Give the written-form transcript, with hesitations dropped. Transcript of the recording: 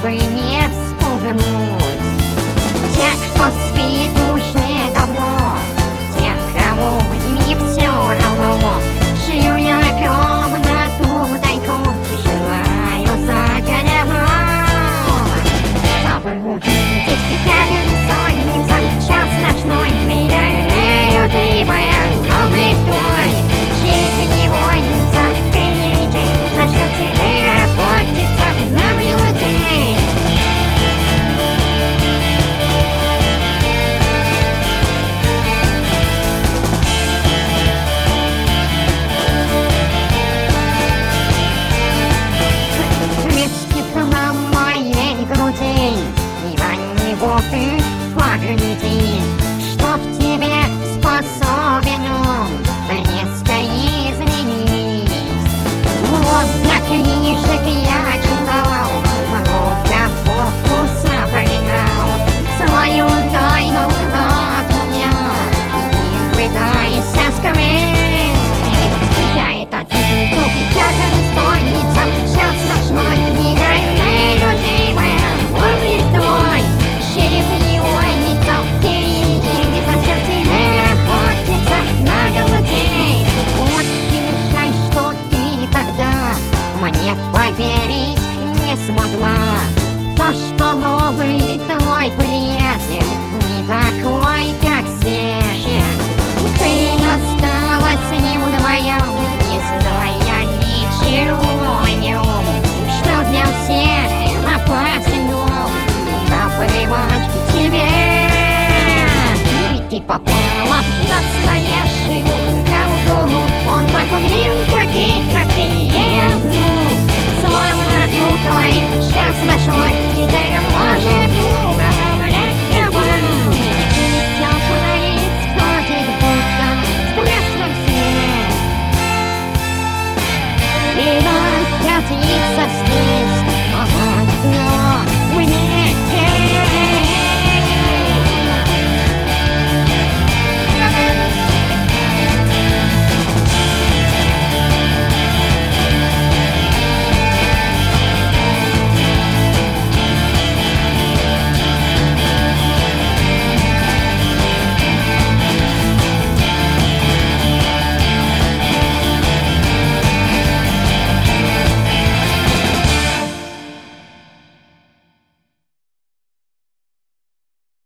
чтобы не вспугнуть тех, кто спит уже давно, тех, кому не все равно. Шью я комнату тайком, желаю загоревать, чтобы увидеть тебя лицо, час ночной, меняю ты моя новый твой. Жизнь не водится впереди, начнет тебе охотиться на людей. Листик на моей груди, и на него ты погляди, что в тебе способен он резко изменить. Вот на книжек я читал, много фокуса поиграл, свою тайну от меня не пытайся скрыть. Я это чувствую, я же стойница, час ночной, нереальный любимая, помни твой, череп его лицо впереди, зачем тебе охотиться на людей? Вот и решай, что ты тогда мне поверить не смогла. То, что новый твой приятель не такой, как все. Ты осталась с ним вдвоем, не зная ничего о нем, что для всех опасен дом, наплевать тебе. Ведь ты попала в настоящий